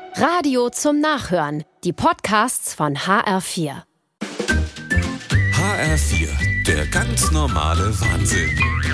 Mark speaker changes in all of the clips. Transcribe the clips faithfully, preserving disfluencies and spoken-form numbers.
Speaker 1: Radio zum Nachhören. Die Podcasts von H R vier.
Speaker 2: H R vier, der ganz normale Wahnsinn.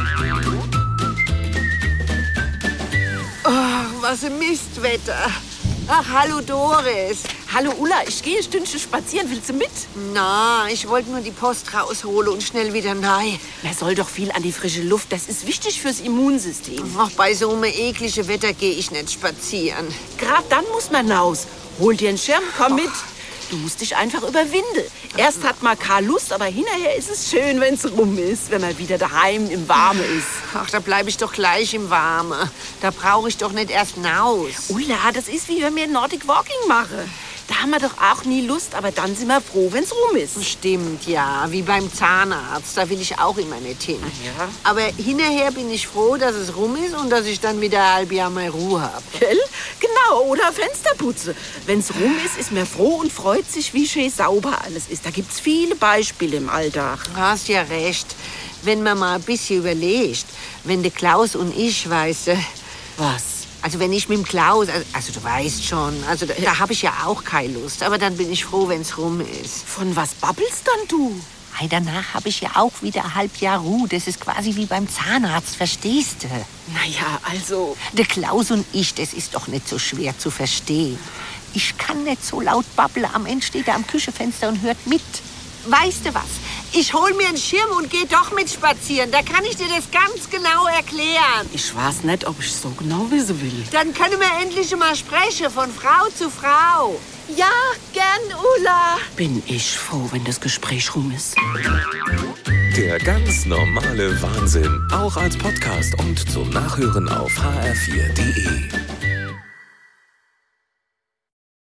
Speaker 3: Oh, was ein Mistwetter. Ach, hallo Doris.
Speaker 4: Hallo Ulla, ich gehe ein Stündchen spazieren. Willst du mit?
Speaker 3: Na, ich wollte nur die Post rausholen und schnell wieder rein.
Speaker 4: Man soll doch viel an die frische Luft. Das ist wichtig fürs Immunsystem.
Speaker 3: Ach, bei so einem ekligen Wetter gehe ich nicht spazieren.
Speaker 4: Gerade dann muss man raus. Hol dir einen Schirm, komm mit. Du musst dich einfach überwinden. Erst hat man keine Lust, aber hinterher ist es schön, wenn es rum ist, wenn man wieder daheim im Warmen ist.
Speaker 3: Ach, da bleibe ich doch gleich im Warmen. Da brauche ich doch nicht erst hinaus.
Speaker 4: Ulla, das ist wie wenn wir Nordic Walking machen. Da haben wir doch auch nie Lust, aber dann sind wir froh, wenn es rum ist.
Speaker 3: Stimmt, ja, wie beim Zahnarzt. Da will ich auch immer nicht hin.
Speaker 4: Ja.
Speaker 3: Aber hinterher bin ich froh, dass es rum ist und dass ich dann wieder ein halbes Jahr mal Ruhe habe.
Speaker 4: Gell? Genau, oder Fensterputze. Wenn es rum ist, ist man froh und freut sich, wie schön sauber alles ist. Da gibt es viele Beispiele im Alltag.
Speaker 3: Du hast ja recht. Wenn man mal ein bisschen überlegt, wenn der Klaus und ich, weißt du...
Speaker 4: Was?
Speaker 3: Also wenn ich mit dem Klaus, also, also du weißt schon, also da, da habe ich ja auch keine Lust. Aber dann bin ich froh, wenn es rum ist.
Speaker 4: Von was babbelst dann du?
Speaker 3: Hey, danach habe ich ja auch wieder ein halbes Jahr Ruhe. Das ist quasi wie beim Zahnarzt, verstehst du?
Speaker 4: Naja, also...
Speaker 3: Der Klaus und ich, das ist doch nicht so schwer zu verstehen. Ich kann nicht so laut babbeln. Am Ende steht er am Küchenfenster und hört mit. Weißt du was? Ich hol mir einen Schirm und gehe doch mit spazieren. Da kann ich dir das ganz genau erklären.
Speaker 4: Ich weiß nicht, ob ich so genau wissen will.
Speaker 3: Dann können wir endlich mal sprechen, von Frau zu Frau.
Speaker 4: Ja, gern, Ulla. Bin ich froh, wenn das Gespräch rum ist.
Speaker 2: Der ganz normale Wahnsinn, auch als Podcast und zum Nachhören auf h r vier punkt d e.